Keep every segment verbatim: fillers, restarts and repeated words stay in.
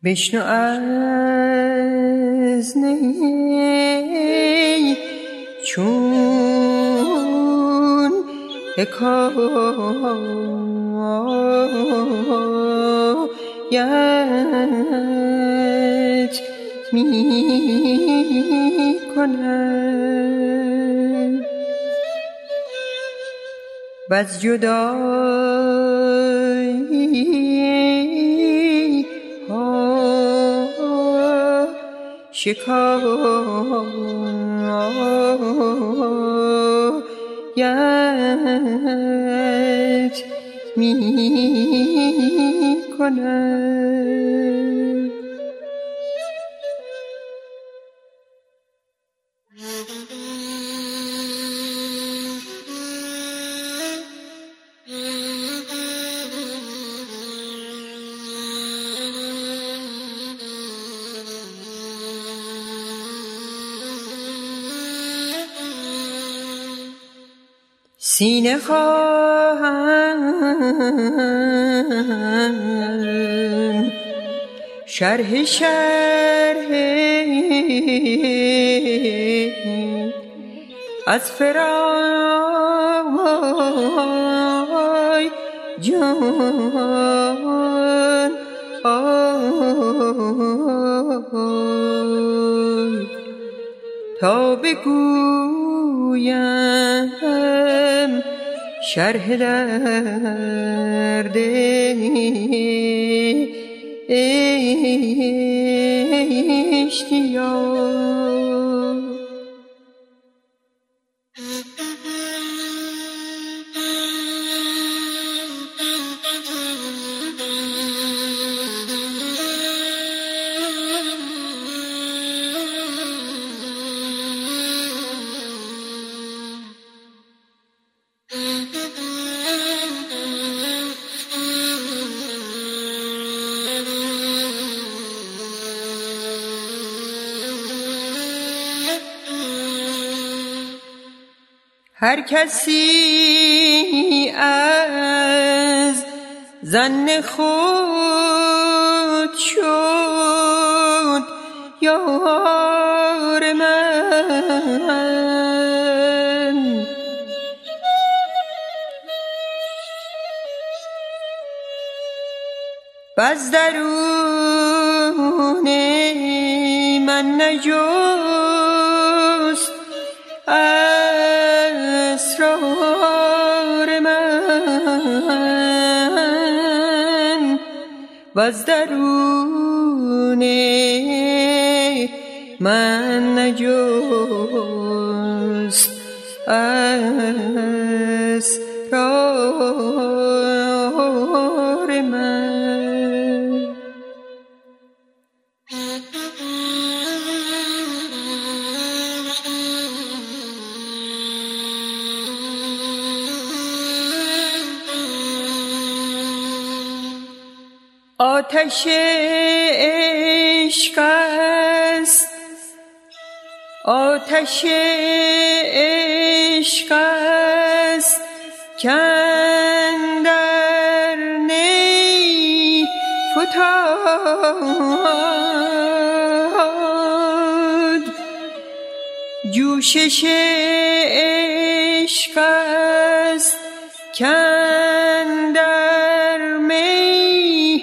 بشنو از نی چون حکایت می کند وز جدایی ها شکایت می کند. سینه خواهم شرح شرح از فرای جان آی تا بگویم شرح درد اشتیاق. هر کسی از ظن خود شد یار من بس درون من نجست اسرار من وز درون من نجست اسرار من. آتش عشق است آتش عشق است کاندر نی فتاد جوشش عشق است کاندر می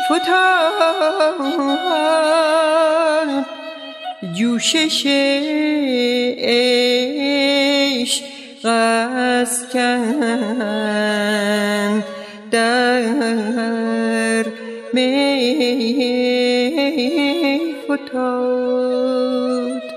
فتاد جوشش عشق است کاندر می فتاد.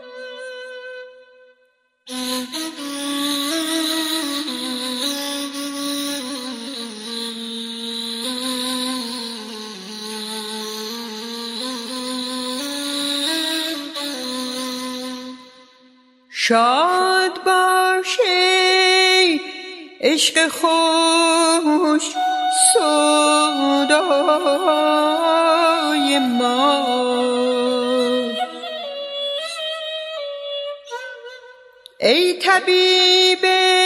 شاد باش ای عشق خوش سودای ما ای طبیب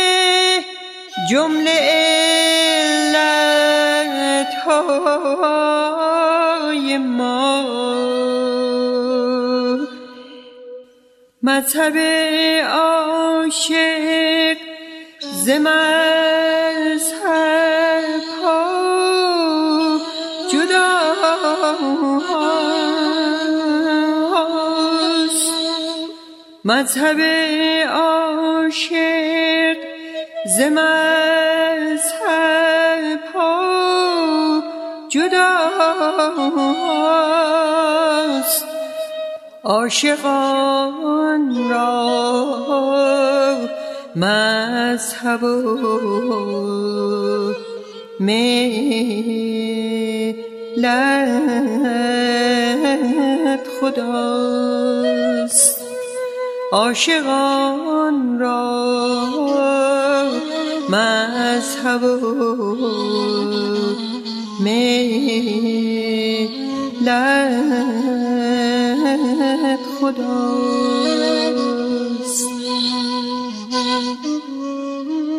جمله علتهای خدای ما. مذهب عاشق ز مذهب ها جداست. مذهب عاشق ز مذهب ها جداست. عاشقان را مذهب و ملت خداست. عاشقان را مذهب و ملت خداست.